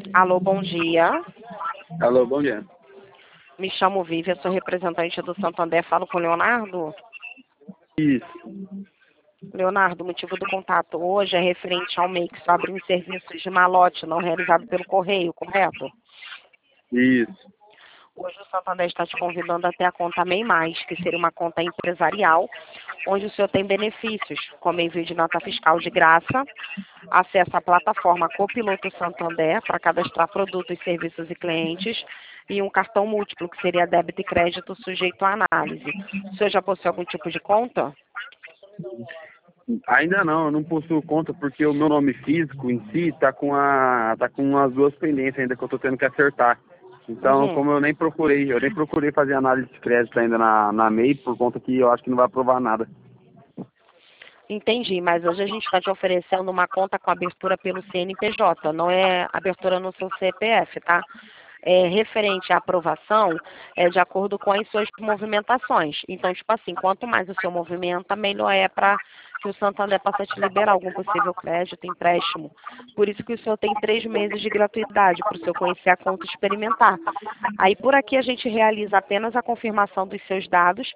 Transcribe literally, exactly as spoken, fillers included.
Alô, bom dia. Alô, bom dia. Me chamo Vivian, sou representante do Santander. Falo com o Leonardo. Isso, Leonardo, o motivo do contato hoje é referente ao M E I, que sobre um serviço de malote não realizado pelo correio, correto? isso. Hoje o Santander está te convidando até a conta MEI Mais, que seria uma conta empresarial, onde o senhor tem benefícios, como envio de nota fiscal de graça, acesso à plataforma Copiloto Santander para cadastrar produtos, serviços e clientes, e um cartão múltiplo, que seria débito e crédito sujeito à análise. O senhor já possui algum tipo de conta? Ainda não, eu não possuo conta porque o meu nome físico em si tá com a tá com as duas pendências ainda que eu tô tendo que acertar. Então, Uhum. como eu nem procurei, eu nem procurei fazer análise de crédito ainda na, na MEI, por conta que eu acho que não vai aprovar nada. Entendi, mas hoje a gente está te oferecendo uma conta com abertura pelo C N P J, não é abertura no seu C P F, tá? É, referente à aprovação, é de acordo com as suas movimentações. Então, tipo assim, quanto mais o seu movimenta, melhor é para que o Santander possa te liberar algum possível crédito, empréstimo. Por isso que o senhor tem três meses de gratuidade, para o senhor conhecer a conta e experimentar. Aí, por aqui, a gente realiza apenas a confirmação dos seus dados